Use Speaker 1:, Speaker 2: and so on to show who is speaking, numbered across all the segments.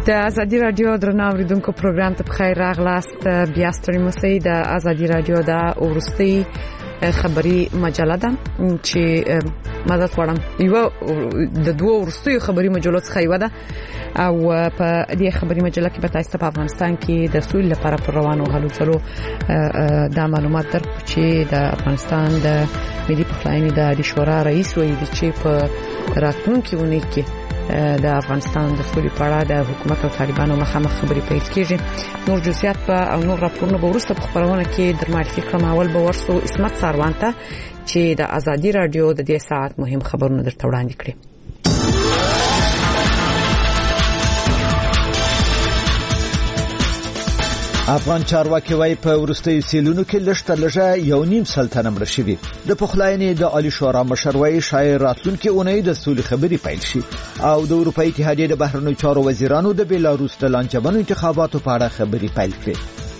Speaker 1: د ازادي رادیو درنو اوریدونکو پروګرام ته بخیر راغلاست. بیا ستړي مسئ د ازادي رادیو د ورستي خبري مجله ده چې مدد وړم یو د دوه ورستي خبري مجلو څخه یو ده او په دې خبري مجله کې به تاسو په افغانستان کې د سولې لپاره پر روانو حالو چلو د معلومات درکو چې د افغانستان د ملي پخلاینې د شورا رئیس ویلي چې په راتلونکي اونۍ کې د افغانستان د سولې په اړه د حکومت او طالبانو مخامخ خبرې پیل کیږي. نور جزئیات او نور راپورونه به وروسته په خبرونه کې در معرفي کوم. اول به ورسو اسمت ساروان ته چې د ازادي رادیو د دې ساعت مهم خبرونه درته وړاندې کړي.
Speaker 2: افغان چارواکي وايي په ورستي سیلونو کې لږ تر لږه یو نیم سل تنه مړه شوي. د پخلاینې د عالی شورا مشر وايي شاید راتلونکي اونۍ د سولې خبرې پیل شي او د اروپאי اتحادیې د بهرنیو چارو وزیرانو د بیلاروس د لانجمنو انتخاباتو په اړه خبرې پیل کړې.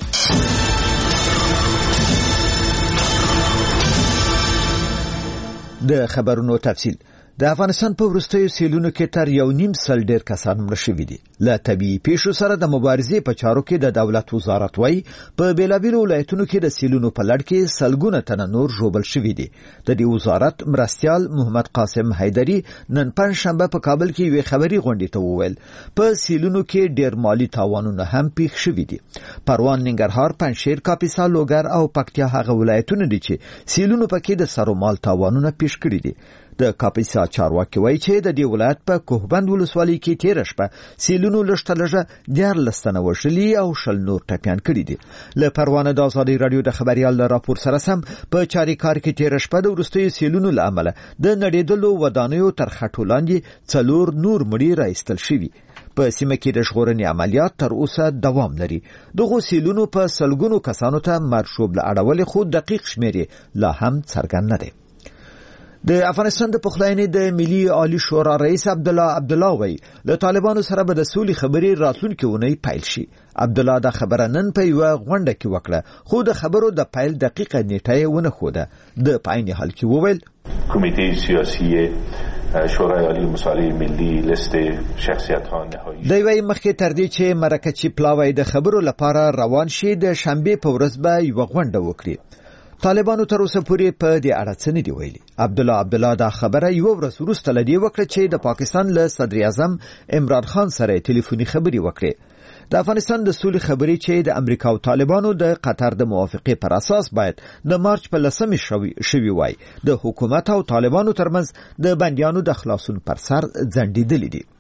Speaker 2: د خبرونو تفصیل. د افغانستان په ورستیو سیلونو کې تر یو نیم سل ډیر کسان مړه شوي دي. له طبيعي پیښو سره د مبارزې په چارو کې د دولت وزارت وايي په بیلابیلو ولایتونو کې د سیلونو په لړ کې سلګونه تنه نور ژوبل شوي دي. د دې وزارت مرستيال محمد قاسم حیدری نن پنځشنبه په کابل کې یو خبري غونډه ته وویل په سیلونو کې ډیر مالی تاوانونه هم پیښ شوي دي. پروان، ننګرهار، پنځشیر، کاپیسا، لوګر او پکتیا هغه ولایتونه دي چې سیلونو پکې د سرومال تاوانونه پیښ کړي دي. د کاپیسا چارواکي وایي چې د دې ولایت په کوهبند ولسوالۍ کې تیر شپه سیلونو لشتلجه 14 تنه وشلي او شل نور ټپيان کړي دي. له پروانه د ازادي رادیو د خبريال راپور سره سم په چاري کار کې تیر شپه د ورستي سیلونو لامل د نړیدلو ودانیو تر خټو لاندې څلور نور مړي راایستل شوي. په سیمه کې د ژغورنې عملیات تر اوسه دوام لري. دغه سیلونو په سلګونو کسانو ته مرشوب لاړول خو دقیق شمیرې لا هم څرګند نه دي. د افغانستان د پخلاینې د ملي عالی شورا رئیس عبدالله وی له طالبانو سره به د سولې خبرې راتلونکي اونۍ پیل شي. عبدالله دا خبره نن په یو غونډه کې وکړه خو د خبرو د پیل دقیقه نیټه ونه خوده. د پاین حال کې وویل
Speaker 3: کمیته سیاسی شورای عالی مصالح ملی لیست شخصیت‌ها نهایی
Speaker 2: دی وی مخکې تر دې چې مرکچی پلاوی د خبرو لپاره روان شي د شنبه په ورځ به یو غونډه وکړي. طالبانو تر اوسه پورې په دې اړه څه نه دی ویلي. عبدالله دا خبره یو ورځ وروسته لدی وکړه چې د پاکستان له صدر اعظم عمران خان سره ټلیفوني خبري وکړي. د افغانستان د سولې خبري چې د امریکا او طالبانو د قطر د موافقې پر اساس باید د مارچ په 10 شوي وای د حکومت او طالبانو ترمنځ د بنديانو د خلاصون پر سر ځنډیدلې دي.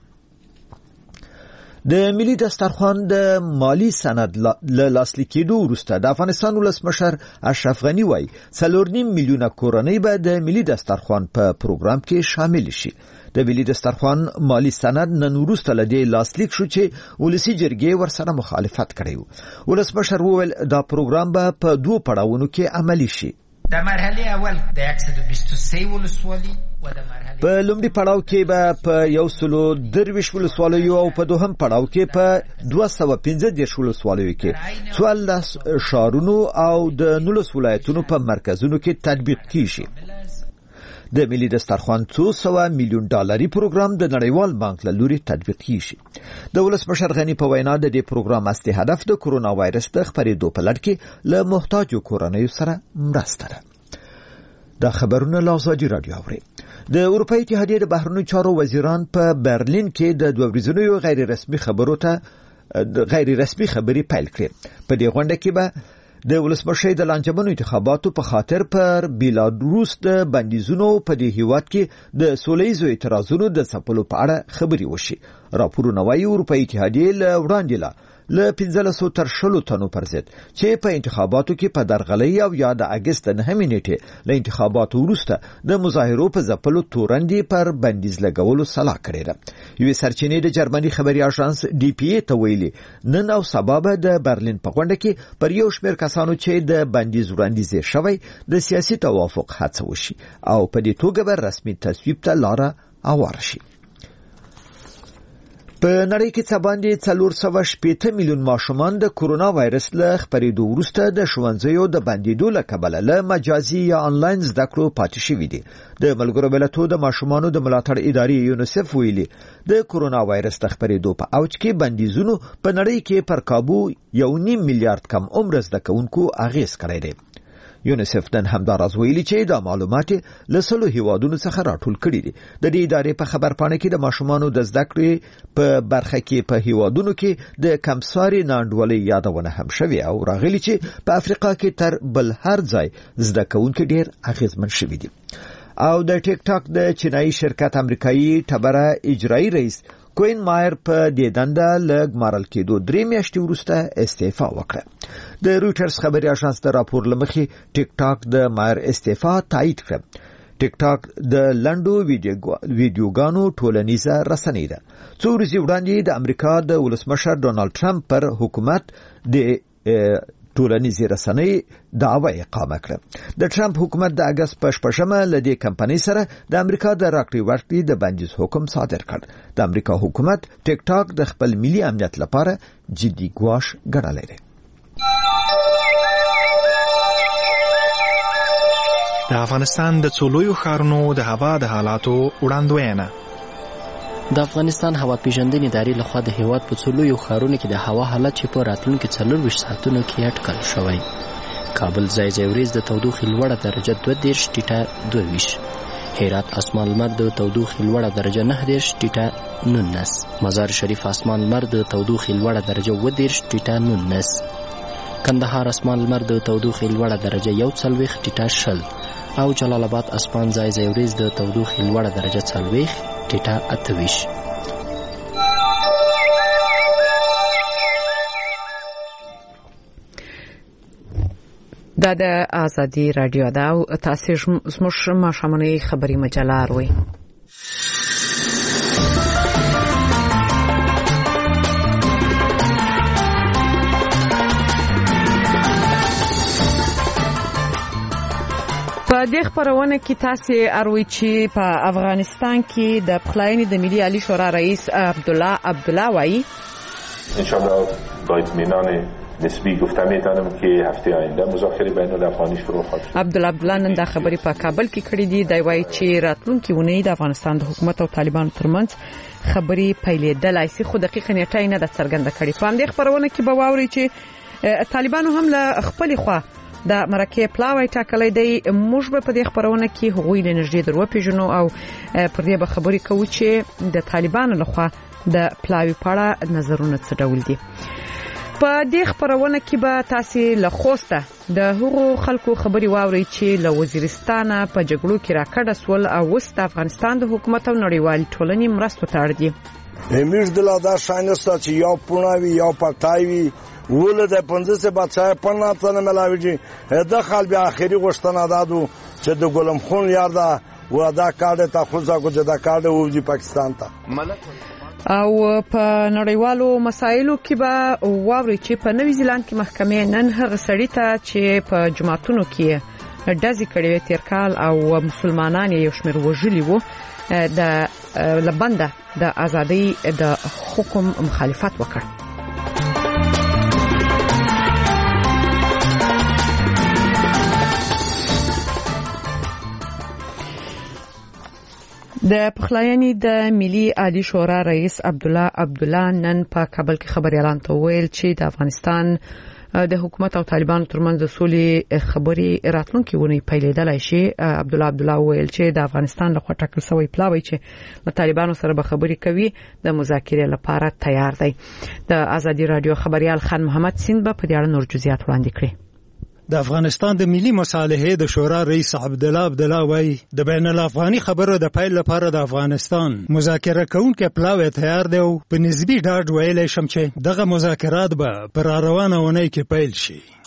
Speaker 2: د ملي دسترخوان د مالی سند له لاسلیک کېدو وروسته د افغانستان ولسمشر اشرف غنی وایي 4.5 میلیونه کورنۍ به د ملي دسترخوان په پروګرام کې شامل شي. د ملي دسترخوان مالی سند نن وروسته له دې لاسلیک شو چې ولسی جرګې ورسره مخالفت کړی و. ولسمشر وویل دا پروګرام به په دوه پړاوونو کې عملی شي.
Speaker 4: د مرحله اول د 123 ولسوالۍ
Speaker 2: په لومړي پړاو کې به په 123 ولسوالیو او په دوهم پړاو کې په 215 ولسوالیو کې 14 شهرونو او د 19 ولایتونو په مرکزونو کې تطبیق کیږي. د ملي دسترخوان 200 میلیون ډالري پروګرام د نړیوال بانک له لوري تطبیق کیږي. د ولسمشر غنی په وینا د دې پروګرام اصلي هدف د کرونا وایرس د خپرېدو په لړ کې له محتاجو کورنیو سره مرسته ده. دا خبرونه له ازادي رادیو اوري. د اروپאי اتحادیې د بهرنیو چارو وزیران په برلین کې د دوه ورځنیو غیر رسمي خبري پیل کړې. په دې غونډه کې به د ولسمشر د لانجمنو انتخاباتو په خاطر پر بیلاروس د بندیزونو په دې هیواد کې د سولهییزو اعتراضونو د ځپلو په اړه خبري وشي. راپورونه وايي اروپאי اتحادیې له وړاندې له 1500 تر 1000 تنو پر ضد چې په انتخاباتو کې په درغلۍ او یا د اگست 9 نیټه له انتخاباتو وروسته د مظاهرو په ځپلو تورندې پر بندیز لګولو صلاح کړې ده. یو سرچینې د جرمني خبري اژانس ډي پی ای ته ویلي نن او سبا به د برلین په غونډه کې پر یو شمېر کسانو چې د بندیز وړاندیز شوی د سیاسي توافق هڅه وشي او په دې توګه به رسمي تصویب ته لاره هواره شي. په نړۍ کې څه باندې 480 میلیون ماشومان د کورونا وایرس له خپرېدو وروسته د ښوونځیو د بندیدو له کبله له مجازي یا آنلاین زده کړو پاتې شوي دي. د ملګرو ملتونو د ماشومانو د ملاتړ ادارې یونیسف ویلي د کورونا وایرس د خپرېدو په اوج کې بندیزونو په نړۍ کې پر کابو 1.5 میلیارډ کم عمر زده کوونکو اغیز کړی دی. یونیسف نن همداراز ویلي چې دا معلومات له 100 هیوادونو څخه راټول کړي دي. د دې ادارې په خبرپاڼه کې د ماشومانو د زده کړې په برخه کې په هیوادونو کې د کمساري ناانډولۍ یادونه هم شوې او راغلي چې په افریقا کې تر بل هر ځای زده کوونکي ډېر اغیزمن شوي دي. او د ټیک ټاک د چینایي شرکت امریکایي ټبره اجرایي رئیس کوین مایر په دې دنده له ګمارل کېدو 3 میاشتې وروسته استعفا وکړه. د رویټرز خبري اژانس د راپور لمخې ټیک ټاک د مایر استعفا تایید کړه. ټیک ټاک د لنډو ویډیوګانو ټولنیزه رسنۍ ده. څو ورځې وړاندې د امریکا د ولسمشر ډونالد ټرمپ پر حکومت د ټولنیزې رسنۍ دعوه اقامه کړه. د ټرمپ حکومت د اگست په 14مه له دې کمپنۍ سره د امریکا د راکړې ورکړې د بندیز حکم صادر کړ. د امریکا حکومت ټیک ټاک د خپل ملي امنیت لپاره جدي ګواښ ګڼلی دی.
Speaker 5: د افغانستان د څلورو ښارونو د هوا د حالاتو وړاندوینه.
Speaker 6: د افغانستان هوا پیژندنې ادارې لخوا د هیواد په څلورو ښارونو کې د هوا حالت چې په راتلونکي 24 ساعتونو کې اټکل شوی. کابل ځای ځای ورځ د تودوخې لوړه درجه 22 ټیټه 22. هرات اسمان لمر د تودوخې لوړه درجه 9 ټیټه 19. مزار شریف اسمان لمر د تودوخې لوړه درجه 20 ټیټه 19. کندهار اسمان لمر د تودوخې لوړه درجه 41 ټیټه 20. او جلال آباد اسمان ځای ځای ورځ د تودوخې لوړه درجه 40 ټیټه 28.
Speaker 1: دا د آزادی رادیو دا او تاسو زموږ ماشومانه خبري مجله اروي. په دې خبرونه کې تاسو اروي چې په افغانستان کې د پخلاینې د ملي عالی شورا رئیس عبدالله وایي
Speaker 3: ان شاء الله با اطمینان نسبی گفتم میتونم که هفته آینده مذاکره بین الافغانی شروع خواهد شد.
Speaker 1: عبدالله نن دا خبرې په کابل کې کړې دي. دی وایي چې راتلونکي ونې د افغانستان د حکومت او طالبانو ترمنځ خبرې پیلېدلای شي، خو دقیق نیټه نه د څرګنده کړې. په همدې خبرونه کې به واوري چې طالبانو هم له خپل خوا د مرکه پلاوی ټاکلې دی. موږ به په دې خبرونه کې هغوی له نږدې درو پیژنو او پر دې به خبرې کوو چې د طالبانو لخوا د پلاوی په اړه نظرونه څه ډول دي. په دې خبرونه کې به تاسو له خوسته د هغو خلکو خبري واوري چې له وزیرستان په جګړو کې راکړه سول او وست افغانستان د حکومت او نړیوال ټولنې مرستو ته اړ دي.
Speaker 7: امیر دلادا شاینستا چې یو پوناوي یو پټایوي ول د 15 بچای پنا څنګه ملاويږي. دا خال بیا اخیری غشتنه دادو چې د ګلم خون یار دا و دا کارت ته خو ځکه چې دا کارت وځي پاکستان ته.
Speaker 1: او په نړیوالو مسایلو کې به واوري چې په نوی زیلاند کې محکمې نن هغه سړی ته چې په جماعتونو کې ډزې کړې تیر کال او مسلمانان یو شمېر وژلي وو د لبنده د ازادۍ د حکم مخالفت وکړ. د پخلاینې د ملي عالی شورا رئیس عبدالله نن په کابل کې خبريالان ته ویل چې د افغانستان د حکومت او طالبانو ترمنځ د سولې خبري راتلونکي ونی پیلېدلای شي. عبدالله ویل چې د افغانستان لخوا ټاکل شوی پلاوی چې د طالبانو سره به خبري کوي د مذاکرې لپاره تیار دی. د آزادی رادیو خبريال خان محمد سیند په دې اړه نور جزئیات وړاندې کړي.
Speaker 8: د افغانستان د ملي مصالحې د شورا رئیس عبدالله وایي د بین الافغاني خبرو د پیل لپاره د افغانستان مذاکره کوونکی پلاوی تیار دی او په نسبي ډاډ ویلی شم چې دغه مذاکرات به پر روانه ونې کې پیل شي.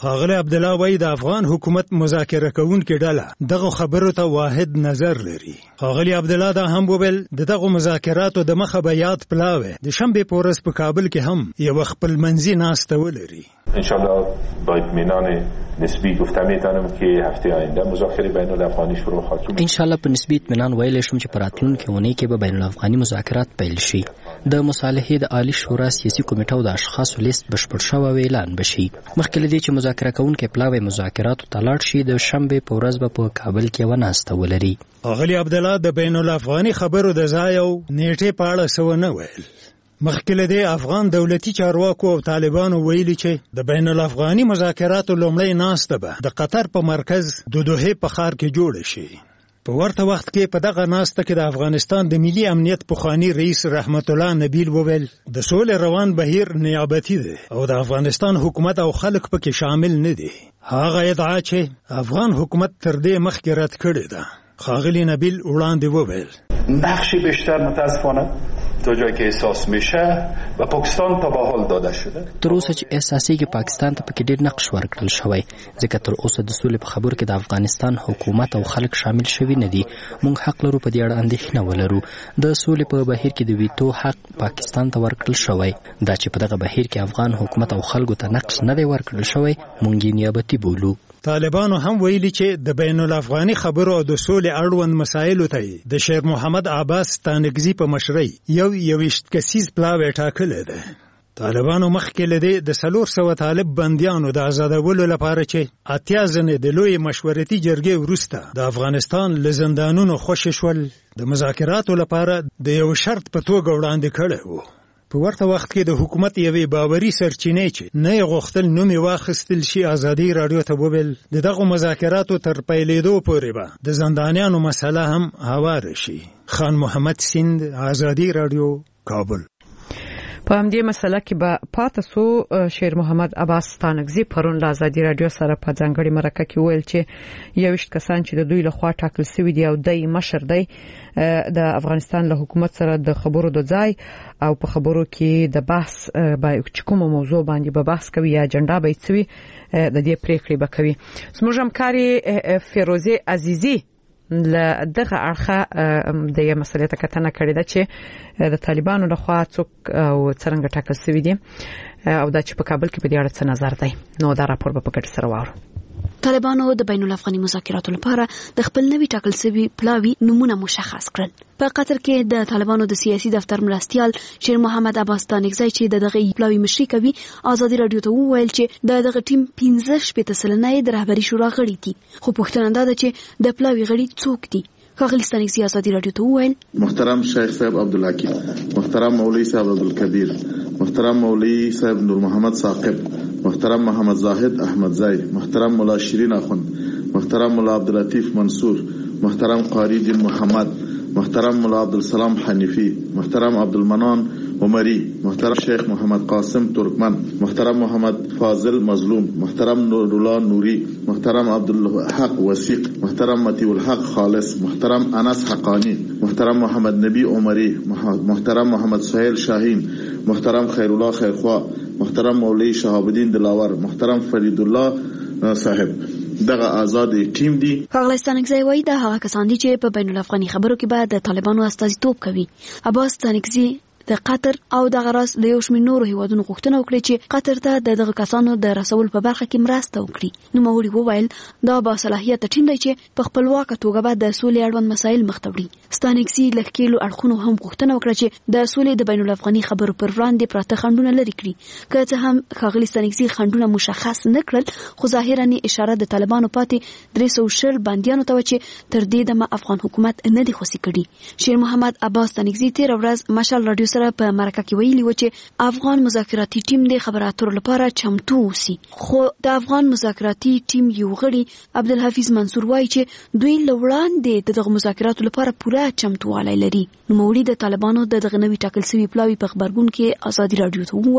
Speaker 8: ښاغلی عبدالله وایي د افغان حکومت مذاکره کوونکې ډله دغه خبرو ته واحد نظر لري. ښاغلی عبدالله دا هم وویل د دغو مذاکراتو د مخه به یاد پلاوی د شنبې په ورځ په کابل کې هم یوه خپلمنځي ناسته ولري.
Speaker 3: انشالله با اطمینان نسبی گفته میتونم که هفته آینده مذاکره بین الافغانی شروع خواهد شد.
Speaker 6: انشالله په نسبی اطمینان ویلی شم چې په راتلونکې اونۍ کې به بین الافغاني مذاکرات پیل شي. د مصالحې د عالی شورا سیاسي کمیټو د اشخاصو لیست بشپړ شوی او اعلان بشي. مخکې له دې چې مذاکره کوونکي پلاوی مذاکراتو ته لاړ شي د شنبې په ورځ به په کابل کې یوه ناسته ولري.
Speaker 8: ښاغلي عبدالله د بین الافغاني خبرو د ځای او نیټې په اړه څه ونه ویل. مخکې له دې افغان دولتي چارواکو او طالبانو ویلي چې د بین الافغاني مذاکراتو لومړۍ ناسته به د قطر په مرکز د دوحې په ښار کې جوړه شي. په ورته وخت کې په دغه ناسته کې د افغانستان د ملي امنیت پخوانی رئیس رحمت الله نبیل وویل د سولې روان بهیر نیابتي دی او د افغانستان حکومت او خلک پکې شامل نه دي. هغه ادعا چې افغان حکومت تر دې مخکې رد کړې ده. ښاغلی نبیل وړاندې وویل
Speaker 9: نقشی بیشتر متاسفانه تا جایی که احساس میشه و پاکستان تا به حال داده شده.
Speaker 6: تر اوسه چې احساسېږي پاکستان ته پکې ډېر نقش ورکړل شوی ځکه تر اوسه د سولې په خبرو کې د افغانستان حکومت او خلک شامل شوي نه دي. موږ حق لرو په دې اړه اندېښنه ولرو. د سولې په بهیر کې د ویتو حق پاکستان ته ورکړل شوی. دا چې په دغه بهیر کې افغان حکومت او خلکو ته نقش نه دی ورکړل شوی موږ یې نیابتي بولو.
Speaker 8: طالبانو هم ویلي چې د بین الافغاني خبرو او د سولې اړوند مسایلو ته د شیر محمد عباس ستانکزي په مشرۍ یو 20 کسیز پلاوی ټاکلی دی. طالبانو مخکې له دې د 400 طالب بندیانو د آزادولو لپاره چې 80 ځنې د لوی مشورتي جرګې وروسته د افغانستان له زندانونو خوشې شول د مذاکراتو لپاره د یو شرط په توګه وړاندې کړی و. په ورته وخت کې د حکومت یوې باوري سرچینې چې نه یې غوښتل نوم یې واخیستل شي ازادي راډیو ته وویل د دغو مذاکراتو تر پیلېدو پورې به د زندانیانو مسله هم هواره شي. خان محمد سیند، ازادي راډیو، کابل.
Speaker 1: په همدې مسله کې به پاتې سو. شیر محمد عباس ستانکزي پرون له ازادي راډیو سره په ځانګړي مرکه کې ویل چې 21 کسان چې د دوی لخوا ټاکل شوي دي او د مشر دی د افغانستان له حکومت سره د خبرو د ځای او په خبرو کې د بحث به کومه موضوع باندې به بحث کوي یا اجنډا به یې د دې پریکړې به کوي. زموږ همکاري فیروزه عزیزی دغه اړخه د یو مسلې ته کتنه کړې ده چې د طالبانو لخوا څوک او څنګه ټاکل شوی دي او دا چې په کابل کې په دې اړه څه نظر دی. نو دا راپور به په ګډه سره واورو.
Speaker 10: طالبانو د بین الافغاني مذاکراتو لپاره د خپل نوي ټاکل شوي پلاوي نمونه مشخص کړل. په قطر کې د طالبانو د سیاسي دفتر مرستیال شیر محمد عباس ستانکزي چې دغه پلاوي مشري کوي ازادي راډیو ته وویل چې دغه ټیم 15 سلنه د رهبري شورا غړي دي. خو پوښتنه ده چې د پلاوي غړي څوک دي. ښاغلی ستانکزي ازادي راډیو ته وویل
Speaker 11: محترم شیخ صاحب عبدالحکیم، محترم مولوی صاحب عبدالکبیر، محترم مولوی صاحب نور محمد ثاقب، محترم محمد زاهد احمد زائی، محترم مولا شیرین اخوند، محترم مولا عبداللطیف منصور، محترم قاری دین محمد، محترم مولا عبدالسلام حنیفی، محترم عبدالمنان عمری، محترم شیخ محمد قاسم ترکمن، محترم محمد فاضل مظلوم، محترم نورالله نوری، محترم عبدالحق وسیق، محترم مطیع الحق خالص، محترم انس حقانی، محترم محمد نبی عمری، محترم محمد سهیل شاهین، محترم خیرالله خیرخوا، محترم مولوی شهاب الدین دلاور، محترم فرید الله صاحب دغه آزاد ټیم دي.
Speaker 10: ښاغلی ستانکزي وایي دا هغه کسان دي چې په بین الافغاني خبرو کې به د طالبانو استازیتوب کوي. عباس ستانکزي د قطر او د غراس د یو شمېر نورو هیوادونو غوښتنه وکړه چې قطر ته دغه کسانو د رسول په برخه کې مرسته وکړي. نوموړي وویل دا با صلاحیت ټیم دی چې په خپلواکه توګه به د سولې اړوند مسایل مخ ته وړي. ستانکزي له ښکېلو اړخونو هم غوښتنه وکړه چې د سولې د بین الافغاني خبرو پر وړاندې پراته خنډونه لرې کړي. که څه هم ښاغلي ستانکزي خنډونه مشخص نه کړل خو ظاهرا اشاره د طالبانو پاتې 300 بندیانو ته و چې تر دې دمه افغان حکومت نه دی خوسي کړي. شیر محمد عباس ستانکزي تیر ورځ مشال راډیو سره په مرکه کې ویلي و چې افغان مذاکراتي ټیم د خبرو اترو لپاره چمتو اوسي. خو د افغان مذاکراتي ټیم یو غړي عبدالحفیظ منصور وایي چې دوی له وړاندې دغه مذاکراتو لپاره پوره چمتووالی لري. نوموړي د طالبانو دغه نوي ټاکل شوي پلاوي په خبرګون کې ازادي راډیو ته وویل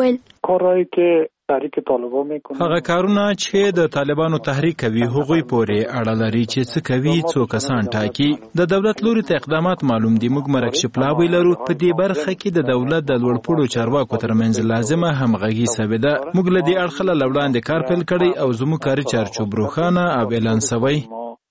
Speaker 12: کارهایی که تحریک طالبان میکنه
Speaker 13: هغه کارونه چې د طالبانو تحریک کوي هغوی پورې اړه لري چې څه کوي څو کسان ټاکي د دولت لوري ته اقدامات معلوم دي موږ مرکشپ لاوی لرو په دې برخه کې د دولت د لوړپوړو چارواکو ترمنځ لازمه همغږي ثابت ده موږ له دې اړخه له وړاندې کار پیل کړی او زموږ کاري چارچوب روښانه او اعلان شوی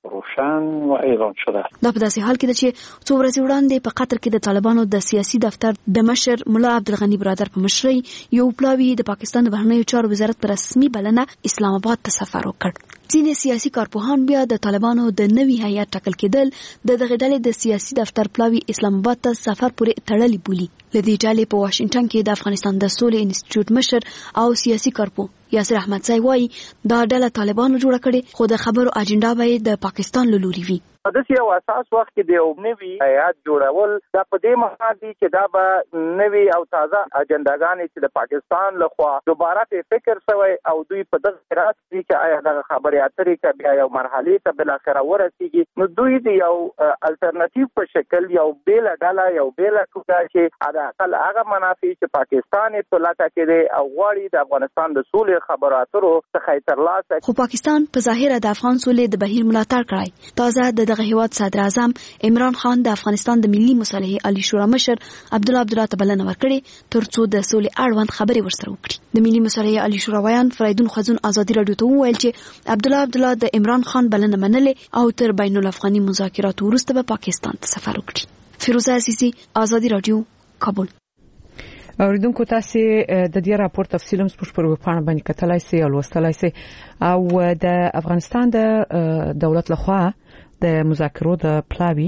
Speaker 12: و اعلان شده.
Speaker 10: دا په داسې حال کې ده چې څو ورځې وړاندې په قطر کې د طالبانو د سیاسي دفتر د مشر ملا عبدالغني برادر په مشرۍ یو پلاوی د پاکستان د بهرنیو چارو وزارت په رسمي بلنه اسلام آباد ته سفر وکړ. ځینې سیاسي کارپوهان بیا د طالبانو د نوي هیئت ټاکل کېدل د دغه ډلې د سیاسي دفتر پلاوی اسلام آباد ته سفر پورې تړلې بولي. له دې ډلې په واشنگټن کې د افغانستان د سولې انسټیټیوټ مشر او سیاسي کارپوه یاسر احمدزی وایي دا ډله طالبانو جوړه کړې خو د خبرو اجنډا به د پاکستان له لوري وي.
Speaker 14: د یو اساس وخت کې د یو نوي هیئت جوړول دا په دې معنی دی چې دا به نوي او تازه اجنډاګانې چې د پاکستان لخوا دوباره په فکر شوی او دوی په دغه راځي چې آیا دغه خبرې اترې کې بیا یو مرحله ته بل اخره ورسیږي نو دوی د یو الټرناتیو په شکل یو بیل ډله یو بیل ټوکا چې ادا اقل هغه منافع چې پاکستان په لاټه کې دی او غواړي د افغانستان د سولې خبرو اترو څخه ترلاسه
Speaker 10: خو پاکستان په ظاهر د افغان سولې د بهیر ملاتړ کړی. تازه دغه هیواد صدر اعظم عمران خان د افغانستان د ملي مصالحې عالی شورا مشر عبدالله عبدالله ته بلنه ورکړې ترڅو د سولې اړوند خبرې ورسره وکړي. د ملي مصالحې عالی شورا ویان فریدون خزون ازادي رادیو ته وویل چې عبدالله عبدالله د عمران خان بلنه منلې او تر بین الافغاني مذاکراتو وروسته به پاکستان ته سفر وکړي. فیروزه عزیزی ازادي رادیو کابل.
Speaker 1: اوریدونکو تاسو د دې راپور تفصیل هم سپوږ پر وپاڼه باندې کتلای سي او لوستلای سي او د افغانستان د دولت لخوا د مذاکرو د پلاوی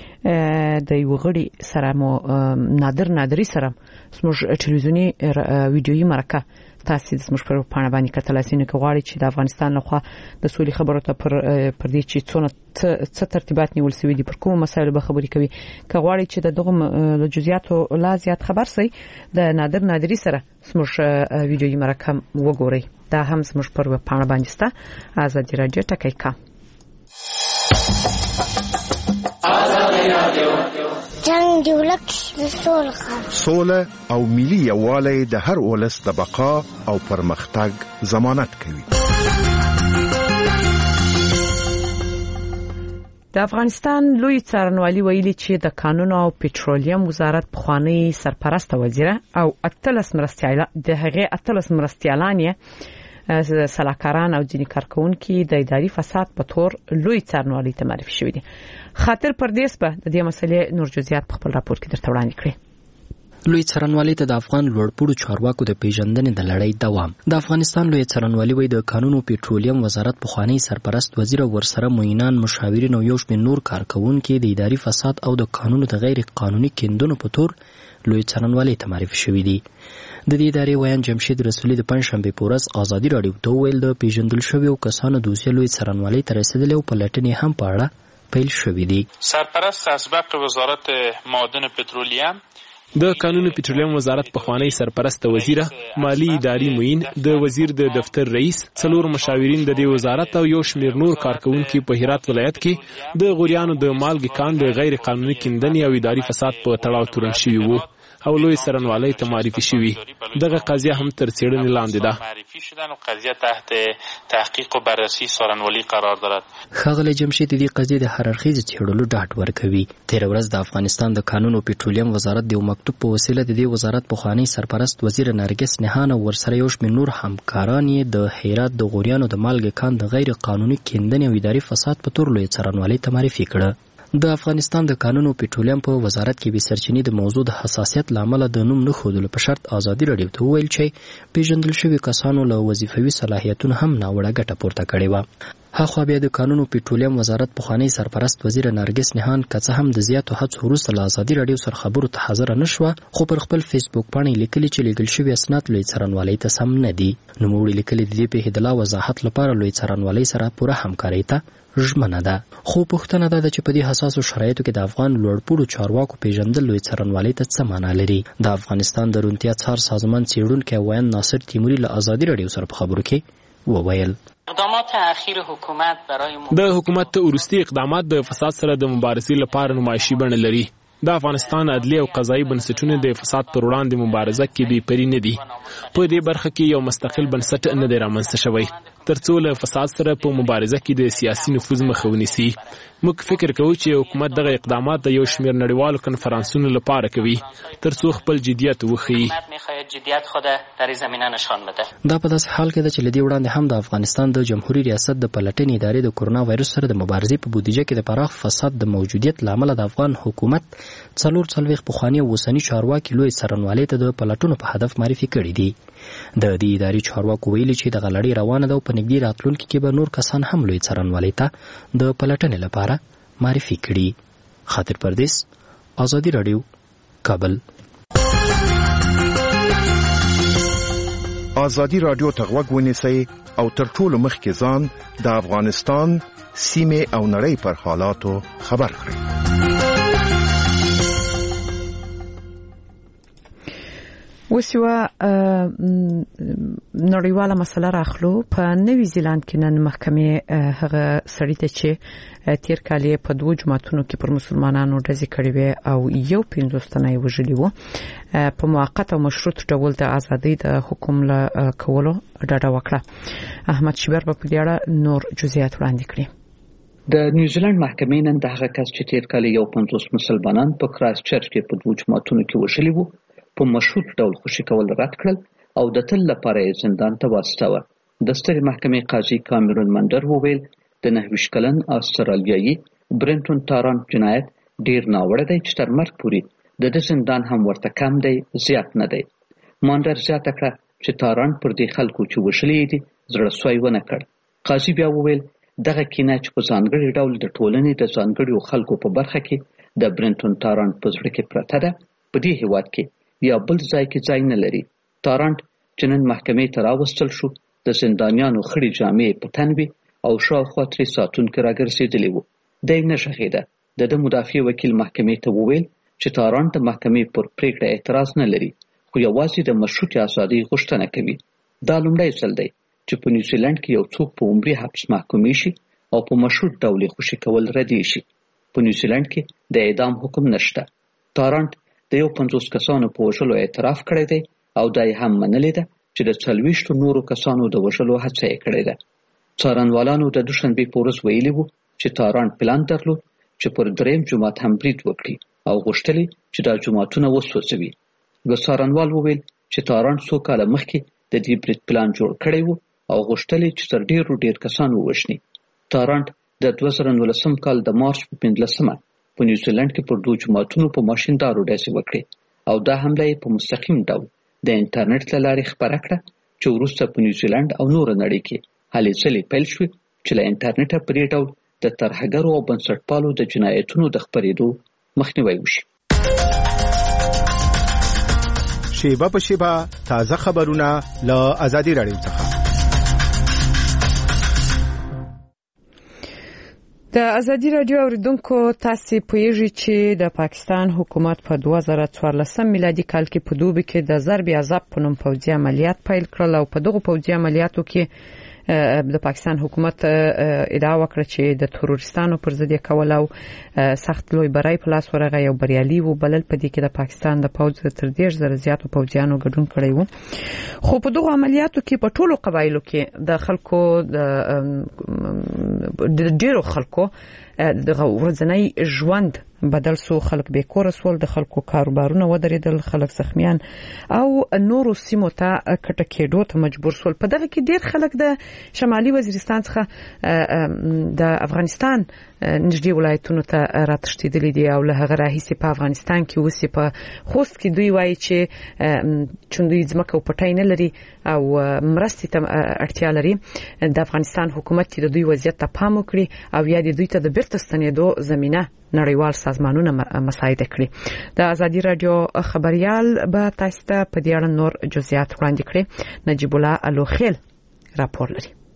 Speaker 1: د یو غړي سره مو نادری سره سمج ټلویزیونی ویډیویي مرکه تاسو د سمج پر وپاڼه باندې کتلای سي نو غواړي چې د افغانستان لخوا د سولې خبرو ته پر دې چې څه ترتیبات نیول شوی دي پر کوم مسایلو به خبرې کوي غواړي چې دغه جزئیاتو لا زیات خبر سي د نادری سره سمج ویډیویي مرکه وګورئ دا هم سمج پر وپاڼه باندې ستا آزادي رادیو ټکی کا
Speaker 15: جنگ دولت سوله
Speaker 16: او ملي یووالی د هر ولس د بقا او پرمختګ ضمانت کوي.
Speaker 1: د افغانستان لوی څارنوالي ویلي چې د قانون او پټرولیم وزارت پخوانی سرپرست وزیر او اتلس مرستیالان سلاکاران او ځینې کارکونکي د اداري فساد په تور لوی څارنوالي ته معرفي شوي دي. خاطر پردیس به د دې مسلې نور جزئیات په خپل راپور کې درته وړاندې کړي.
Speaker 6: لوی څارنوالي ته د افغان لوړپوړو چارواکو د پیژندنې د لړۍ دوام. د افغانستان لوی څارنوالي وایي د قانون او پټرولیم وزارت پخوانی سرپرست وزیر او ورسره معینان مشاورین او یو شمېر نور کارکونکي د اداري فساد او د قانونو د غیر قانوني کیندونو په تور لوی څارنوالي ته معرفي شوي دي. د دې ادارې ویان جمشید رسولي د پنځشنبې په ورځ ازادي رادیو ته وویل د پیژندل شویو کسانو دوسیه لوی څارنوالي ته رسیدلې او پلټنې هم په اړه پیل شوې دي.
Speaker 17: سرپرست اسبق وزارت معادن پترولیم
Speaker 18: د قانون پټرولیم وزارت پخوانی سرپرست وزیر مالی اداري معین د وزیر د دفتر رئیس څلور مشاورین د دې وزارت او یو شمېر نور کارکونکي په هرات ولایت کې د غوریانو د مالګې کان د غیر قانوني کیندنې او اداري فساد په تړاو تورن شوي وو او لوی څارنوالۍ ته معرفي شوي. دغه قضیه هم تر څېړنې لاندې ده.
Speaker 17: معرفی شدن و قضیه تحت تحقیق و بررسی څارنوالي قرار دارد.
Speaker 6: ښاغلی جمشید دې قضیې د هر اړخیزې څېړلو ډاډ ورکوي. تېره ورځ د افغانستان د قانون او پټرولیم وزارت د یو مکتوب په وسیله د دې وزارت پخوانی سرپرست وزیر نرګس نهان او ورسره یو شمېر نور همکاران یې د هرات د غوریانو د مالګې کان د غیر قانوني کیندنې او اداري فساد په تور لوی څارنوالۍ ته معرفي کړه. د افغانستان د قانون او پټرولیم په وزارت کې به سرچینې د موضوع د حساسیت لامل د نوم نه ښودلو په شرط ازادي رادیو ته وویل چې پیژندل شوي کسانو له وظیفوي صلاحیتونو هم ناوړه ګټه پورته کړې وه. هاخوا بیا د قانون او پټرولیم وزارت پخوانی سرپرست وزیر نرګس نهان که څه هم د زیاتو هڅو وروسته له ازادي رادیو سره خبرو ته حاضره نه شوه خو پر خپل فیسبوک پاڼې لیکلي چې لیږل شوي اسناد لوی څارنوالۍ ته سم نه دي. نوموړي لیکلي د دې پېښې د لا وضاحت لپاره لوی څارنوالۍ سره پوره همکارۍ ته ژمنه ده. خو پوښتنه دا ده چې په دې حساسو شرایطو کې د افغان لوړپوړو چارواکو پیژندل لوی څارنوالۍ ته څه معنا لري. د افغانستان د روڼتیا څار سازمان څېړونکی ویان ناصر تیموري له ازادي رادیو سره په خبرو کې وویل
Speaker 17: اقدامات اخیر حکومت برای
Speaker 18: د حکومت وروستي اقدامات د فساد سره د مبارزې لپاره نمایشي بڼه لري. د افغانستان عدلي او قضایي بنسټونه د فساد پر وړاندې مبارزه کې بې پرې نه دي. په دې برخه کې یو مستقل بنسټ نه دی رامنځته شوی ترڅو له فساد سره په مبارزه کې د سیاسي نفوذ مخه ونیسي. موږ فکر کوو چې حکومت دغه اقدامات د یو شمېر نړیوالو کنفرانسونو لپاره کوي ترڅو خپل جدیت وښيي.
Speaker 6: دا په داسې حال کې ده چې له دې وړاندې هم د افغانستان د جمهوریت ریاست د پلټنې ادارې د کرونا وایرس سره د مبارزې په بودیجه کې د پراخ فساد د موجودیت له امله د افغان حکومت 44 پخواني او اوسني چارواکي لوی څارنوالۍ ته د پلټنو په هدف معرفي کړي دي. د دې ادارې چارواکو ویلي چې دغه لړۍ روانه ده او په نږدې راتلونکي کې به نور کسان هم لوی څارنوالۍ ته د پلټنې لپاره معرفي کړي. خاطر پردیس، آزادي رادیو، کابل.
Speaker 16: آزادي رادیو ته غوږ ونیسئ او تر ټولو مخکې ځان د افغانستان سیمې او نړۍ پر حالاتو خبر کړئ.
Speaker 1: وسیوا نړیواله مسله راخلو. په نوی زیلاند کې نن محکمې هغه سړی ته چې تیر کال په 2 جماعتونو کې پر مسلمانانو ډزې کړې وې او یو 15 تنه یې وژلي وو په موقت او مشروط ډول د ازادۍ د حکم له کولو ډاډه وکړه. احمد شبیر په دې اړه نور جزئیات وړاندې کړي.
Speaker 19: د نیوزیلند محکمې نن د هغه کس چې تیر کال یو 50 مسلمانان په کرایست چرچ کې په 2 جماعتونو کې وژلي وو په مشروط ډول خوشي کول رد کړل او د تل لپاره یې زندان ته واستاوه. د سترې محکمې قاضي کامرون منډر وویل د 29 کلن استرالیایي برنټون تارانټ جنایت ډیر ناوړه دی چې تر مرګ پورې د زندان هم ورته کم دی، زیات نه دی. منډر زیاته کړه چې تارانټ پر دې خلکو چې وژلي دي زړه سوی ونه کړ. قاضي بیا وویل دغه کینه چې په ځانګړي ډول د ټولنې د ځانګړو خلکو په برخه کې د برنټون تارانټ په زړه کې پرته ده، په دې هیواد کې یا بل ځای کې ځای نه لري. تارانټ چې نن محکمې ته راوستل شو د زندانیانو خړې جامې په تن وي او شاوخوا 3 ساعتونکې راګرځېدلی وو. دی نه غږېده. د مدافع وکیل محکمې ته وویل چې تارانټ د محکمې پر پریکړه اعتراض نه لري خو یوازې د مشروطې ازادۍ غوښتنه کوي. دا لومړی ځل دی چې په نیوزیلند کې یو څوک په عمري حبس محکومې شي او په مشروط ډول خوشي کول ردی شي. په نیوزیلند کې د اعدام حکم نشته. تارانټ د 50 کسانو په وژلو اعتراف کړی دی او دا یې هم منلې ده چې د 40 نورو کسانو د وژلو هڅه یې کړې ده. څارنوالانو د دوشنبې په ورځ ویلي وو چې تارانټ پلان درلود چې پر 3 جماعت هم برید وکړي او غوښتل چې دا جماعتونه وسوځوي. د څارنوال وویل چې تارانټ 2 کاله مخکې د دې برید پلان جوړ کړی وو او غوښتل چې تر ډیر کسان ووژني. تارانټ د 2019 کال د مارچ په 15مه په نیوزیلند کې پر 2 جماعتونو په ماشیندارو ډزې وکړې او دا حمله یې په مستقیم ډول د انټرنیټ له لارې خپره کړه چې وروسته په نیوزیلند او نور نړۍ کې هلې ځلې پیل شوې چې له انټرنیټه په دې ډول د ترهګرو او بنسټپالو د جنایتونو د خپرېدو مخنیوی وشي.
Speaker 16: شیبه په شیبه تازه خبرونه له آزادي رادیو څخه.
Speaker 1: د آزادي رادیو اوریدونکو تاسو پوهیږئ چې د پاکستان حکومت په 2014 میلادي کال کې په دوبي کې د ضرب عذاب په نوم پوځي عملیات پیل کړل او په دغه پوځي عملیاتو کې د پاکستان حکومت ادعا وکړه چې د تروریستانو پر ضد کول او سخت لوی برای په لاس ورغی او بریالي وو بلل په دې کې د پاکستان د پوځ تر 10,000 زیاتو پوځیانو ګډون کړی وو. خو په دغه عملیاتو کې په ټولو قبایلو کې د خلکو د ډیرو خلکو دغه ورځنی ژوند بدل سو، خلک بیکور سول، د خلکو کاروبارونه ودرېدل، خلک زخمیان او نورو سیمو ته کټه کېدو ته مجبور سول. په دغه کې ډیر خلک د شمالي وزیرستان څخه د افغانستان نږدې ولایتونو ته راتښتېدلي دي او له هغه راهیسې په افغانستان کې اوس په خوست کې دوی وایي چې دوی ځمکه او پټی نه لري او مرستې ته اړتیا لري. د افغانستان حکومت د دوی وضعیت ته پام وکړي او یا د دوی ته د بیرته ستنېدو زمینه نړیوال سازمانونه مساعده کړي. د آزادي رادیو خبريال به تاسو ته په دې اړه نور جزئیات وړاندې کړي. نجیب الله الوخیل راپور لري.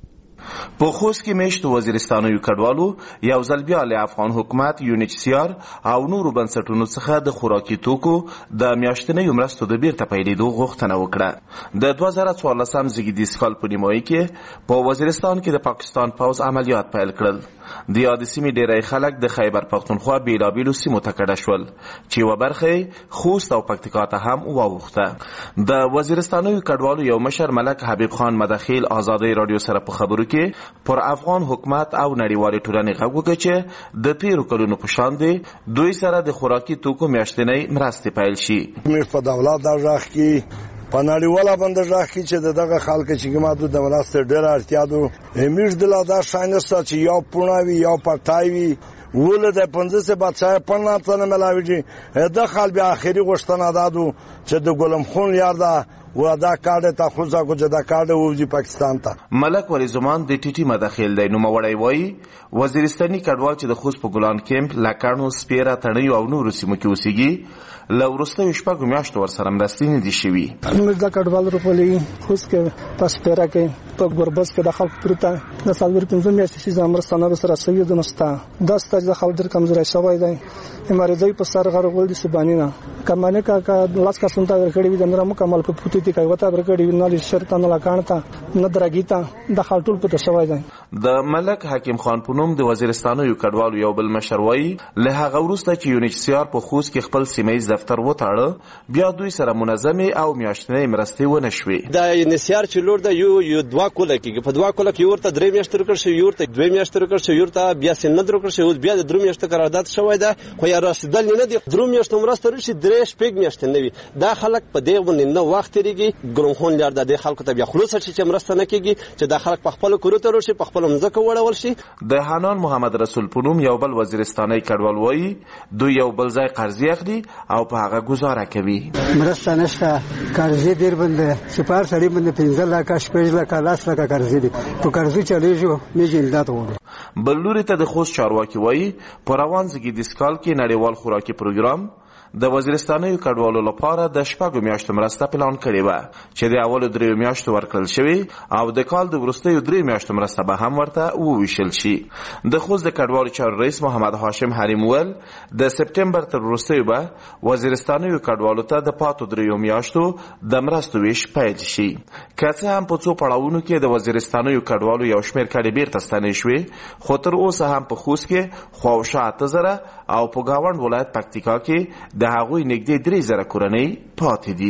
Speaker 20: په خوست کې میشت وزیرستانو کډوالو یو ځل بیا له افغان حکومت UNHCR او نورو بنسټونو څخه د خوراکي توکو د میاشتنۍ مرستو د بیرته پیلېدو غوښتنه وکړه. د 2014 زیږدیز کال په نیمایي کې په وزیرستان کې د پاکستان پوځ عملیات پیل کړل. د یادې سیمې ډېری خلک د خیبر پختونخوا بېلابېلو سیمو ته کډه شول چې یوه برخه خوست او پکتیکا ته هم واوښته. د وزیرستانوي کډوالو یو مشر ملک حبیب خان مدخیل آزادۍ راډیو سره په خبرو کې پر افغان حکومت او نړیوالې ټولنې غږ وکړ چې د تېرو کلونو په شان دی دوی سره د خوراکي توکو میاشتنۍ مرستې پیل شي.
Speaker 7: موږ په دولت دا غږ کې په نړیواله باندې غږ کې چې دغه خلک چې کومه د مرستې ډېره اړتیا ده موږ د لا دا شاینسته چې یو پوناوي یو پټایوي ول د 15 بچای 50 تنه ملاویږي د خال بیا اخیری غشتنه دادو چې د ګلم خون یار دا و دا کارت تا خوزا کو جدا کارت وځي پاکستان ته.
Speaker 20: ملک ولی زمان د ټي ټي مداخل دی نو موړی وای وزیرستاني کډوال چې د خوست په ګلان کیمپ لاکانو سپیره تڼي او نور سیمو کې اوسېږي لورسته شپږ میاشتو ور سره مرستې نه دي شوي.
Speaker 21: موږ د کډوال روپلې خوست کې پس پیرا کې په ګوربس کې د خلک پرته د سالور 15 میاشتې چې زمرستانه سره سوي د نستا د ستاج د خلک ډېر کمزوري شوی دی. امریدای په سر غرغول دي سبانینا کمانه کا لاس کا سنتا ورکړي وي د نور مکمل په پوتې کې وتا ورکړي وي نه شرط نه لکانتا نه درګیتا د خلټول په شوی دی.
Speaker 20: د ملک حکیم خان پونم د وزیرستانو یو کډوالو یو بل مشروي له هغه وروسته چې UNHCR په خوست کې خپل سیمه دفتر وټاړه بیا دوی سره منظمه او میاشتنۍ مرستې ونه شوې.
Speaker 22: د UNHCR چې لور د یو دوا کوله کې په دوا کوله کې ورته 3 میاشتې ورکړ شو ورته 2 میاشتې ورکړ شو ورته بیا سند ورکړ شو بیا د 3 میاشتې قرارداد شوی ده خو یا رسیدل نه دي 3 میاشتې مرسته رشي 3 شپږ میاشتې نه وي. دا خلک په دې باندې نه وخت لري ګرونخون لار د خلکو ته بیا خلاص شي چې مرسته نه کیږي چې د خلک په خپل کورو ته ورشي په خپل مزکه وړول شي.
Speaker 20: د حنان محمد رسول پونم یو بل وزیرستاني کډوال وایي دوی یو بل ځای قرضې اخلي او په هغه گزاره کوي.
Speaker 23: مرسته نشته قرضې ډیر باندې سپار سړي باندې 15 لک 15 لک 10 لک قرضې دي په قرضې چلیږي میږي امداد وړي.
Speaker 20: بل لوري ته د خوست چارواکي وایي په روان زیږدیز کال کې نړیوال خوراکي پروګرام د وزیرستاني کډوالو لپاره د شپږ میاشتو مرسته پلان کړې و چې د اولو 3 میاشتو ورکړل شوی او د کال د وروستیو 3 میاشتو مرسته به هم ورته وویشل شي. د خوست د کډوالو چارو رئیس محمد هاشم حریم ول د سپتمبر تر وروستیو به وزیرستاني کډوالو ته د پاتو 3 میاشتو د مرستو ویش پیل شي. که څه هم په څو پړاوونو کې د وزیرستاني کډوالو یو شمېر کډې بیرته ستنې شوې خو تر اوسه هم په خوست کې خواوشا 8000 او په گاوند ولایت پکتیکا کې د هغوی نږدې 3000 کورنۍ پاتې دي.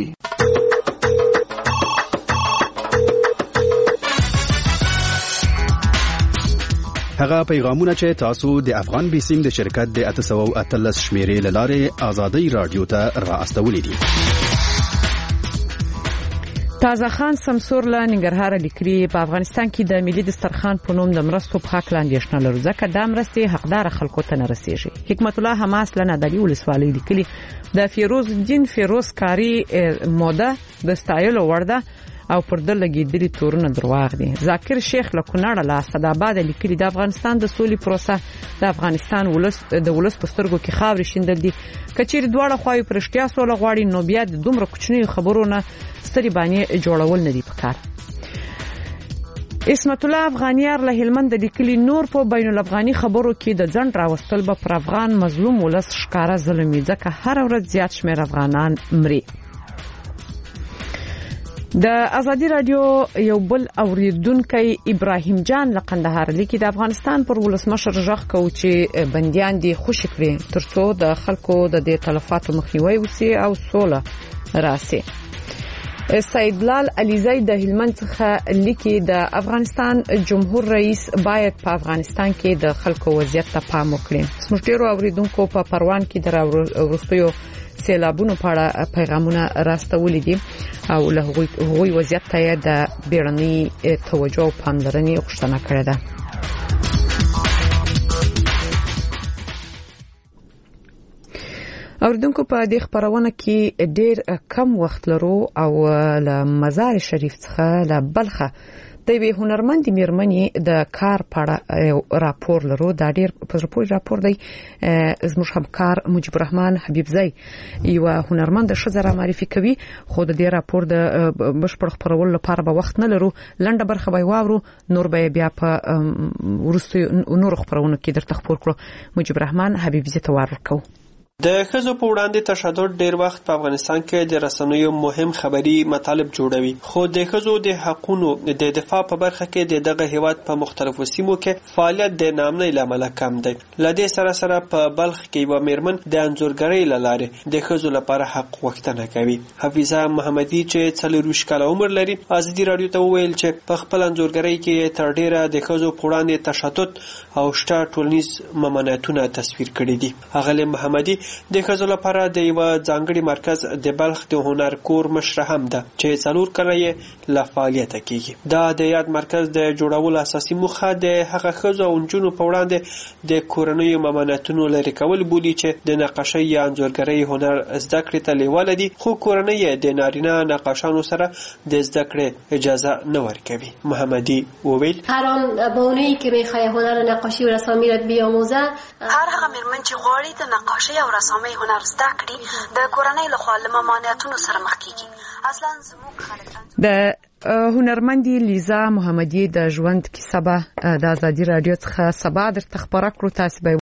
Speaker 24: هغه پیغامونه چې تاسو د افغان بیسیم د شرکت د 813 شمیرې لاره آزادۍ رادیو ته را استولې دي.
Speaker 1: تازه خان سمسور له ننګرهار لیکلي په افغانستان کې د ملي دسترخوان په نوم د مرستو په حق لاندې شنه لرو ځکه دا مرستې حقدار خلکو ته نه رسیږي. حکمت الله حماس له نادعلي ولسوالۍ لیکلي د فیروز الدین فیروز کاری موده د ستایلو وړ ده او پر د لګیدلي تورونه درواغ دي. ذاکر شیخ له کونړ له اسداباد لیکلي د افغانستان د سولې پروسه د افغانستان ولس په سترګو کې خاورې شیندل دي. کچېر دواړه خواوې پر اشتیا سوله غواړي نو بیا د دومره کوچنیو خبرونه ستري باندې جوړول نه دي پکار. اسمت الله افغانیار له هلمند لیکلي نور په بین الافغاني خبرو کې د ځند راوستل به پر افغان مظلوم ولس ښکارا ظلمي ځکه هر ورځ زیات شمیر افغانان مري. د ازادي رادیو یو بل اوریدونکو ابراهیم جان له قندهار لیکي د افغانستان پر ولسمشر ژغ کو چې بنديان دي خوشی کړي ترڅو د خلکو د دې تلفاتو مخنیوي وسی او سوله راسي. سیدلال علیزی د هلمند څخه لیکي د افغانستان جمهور رئیس باید په افغانستان کې د خلکو وضعیت ته پام وکړي. سمټیرو اوریدونکو په پروان کې د ورستیو سیلابونو په اړه پیغامونه راستولي دي او له هغوی وضعیت ته د بیړنۍ توجه او پاملرنې غوښتنه کړې ده. اوریدونکو په دې خبرونه کې ډېر کم وخت لرو او له مزار شریف څخه له بلخه د وی هنرمند میرمنې د کار په راپور لرو دا ډیر په راپور دی زموږ همکار مجيب الرحمن حبیبزی یو هنرمند شزره معرفي کوي خو د دې راپور د بشپړ خبرولو لپاره به وخت نه لرو لنډه برخه به واورو نور به بیا په ورستو نور خبرونه کې درته خبر کړو مجيب الرحمن حبیبزی ته ورکو
Speaker 2: د ښځو په وړاندې تشدد ډیر وخت په افغانستان کې د رسنیو مهم خبري مطالب جوړوي خو د ښځو د حقوقو د دفاع په برخه کې دغه هیواد په مختلفو سیمو کې فعالیت د نامنۍ لامل کم دی لدې سره په بلخ کې و میرمن د انځورګرۍ لاره د ښځو لپاره حق غوښتنه کوي حفیظه محمدي چې 40 کال عمر لري ازادي رادیو ته ویل چې په خپل انځورګرۍ کې تر ډیره د ښځو په وړاندې تشدد او شته ټولنیز ممانعتونه تصویر کړي دي هغه محمدي د ښځو لپاره د یو ځانګړي مرکز د بلخ د هنر کور مشره هم ده چې 4 کاله یې لا فعالیت کوي دا د یاد مرکز د جوړولو اساسي موخه د هغه ښځو او نجونو په وړاندې د کورنیو ممانعتونو لري کول بولي چې د نقاشۍ یا انځورګرۍ هنر زده کړې ته لیواله دي خو کورنۍ د نارینه نقاشانو سره د زده کړې اجازه نه ورکوي محمدي وویل
Speaker 3: هر آن بانویی که میخواد هنر نقاشی و رسامی را بیاموزه
Speaker 4: هر هغه میرمن چې غواړي د نقاشۍ او رسامۍ هنر زده کړي د کورنۍ له خوا له ممانعتونو سره مخ کیږي اصلا زموږ خلک
Speaker 1: د هنرمندي لیزا محمدي د ژوند کیسه به د ازادي رادیو څخه سبا درته خبره کړو تاسو به